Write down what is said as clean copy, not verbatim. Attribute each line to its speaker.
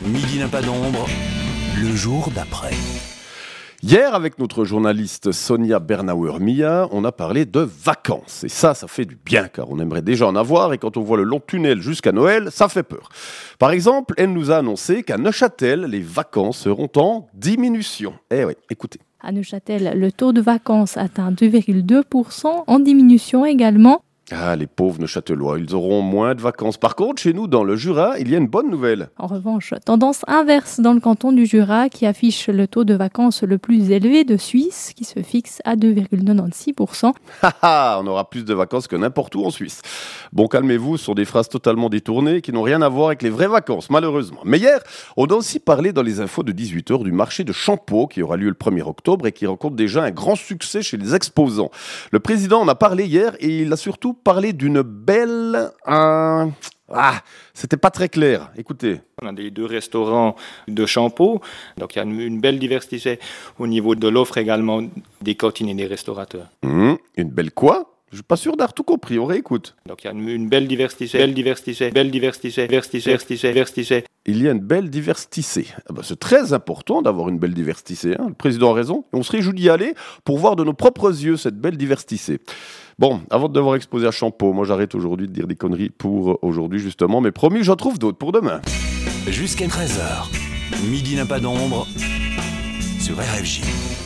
Speaker 1: Midi n'a pas d'ombre, le jour d'après.
Speaker 2: Hier, avec notre journaliste Sonia Bernauer-Mia, on a parlé de vacances. Et ça fait du bien, car on aimerait déjà en avoir, et quand on voit le long tunnel jusqu'à Noël, ça fait peur. Par exemple, elle nous a annoncé qu'à Neuchâtel, les vacances seront en diminution. Eh oui, écoutez.
Speaker 3: À Neuchâtel, le taux de vacances atteint 2,2%, en diminution également.
Speaker 2: Ah, les pauvres Neuchâtelois, ils auront moins de vacances. Par contre, chez nous, dans le Jura, il y a une bonne nouvelle.
Speaker 3: En revanche, tendance inverse dans le canton du Jura qui affiche le taux de vacances le plus élevé de Suisse, qui se fixe à 2,96%.
Speaker 2: On aura plus de vacances que n'importe où en Suisse. Bon, calmez-vous, ce sont des phrases totalement détournées qui n'ont rien à voir avec les vraies vacances, malheureusement. Mais hier, on a aussi parlé dans les infos de 18h du marché de Champeaux qui aura lieu le 1er octobre et qui rencontre déjà un grand succès chez les exposants. Le président en a parlé hier et il a surtout parlé d'une belle... c'était pas très clair. Écoutez.
Speaker 4: On a des 2 restaurants de Champeaux, donc il y a une belle diversité au niveau de l'offre également des cantines et des restaurateurs.
Speaker 2: Une belle quoi ? Je suis pas sûr d'avoir tout compris, on réécoute.
Speaker 4: Donc il y a une belle diversité.
Speaker 2: Il y a une belle diversité. C'est très important d'avoir une belle diversité. Le président a raison. Et on se réjouit d'y aller pour voir de nos propres yeux cette belle diversité. Bon, avant de devoir exposer à Champeaux, moi j'arrête aujourd'hui de dire des conneries pour aujourd'hui justement. Mais promis, j'en trouve d'autres pour demain.
Speaker 1: Jusqu'à 13h, Midi n'a pas d'ombre sur RFJ.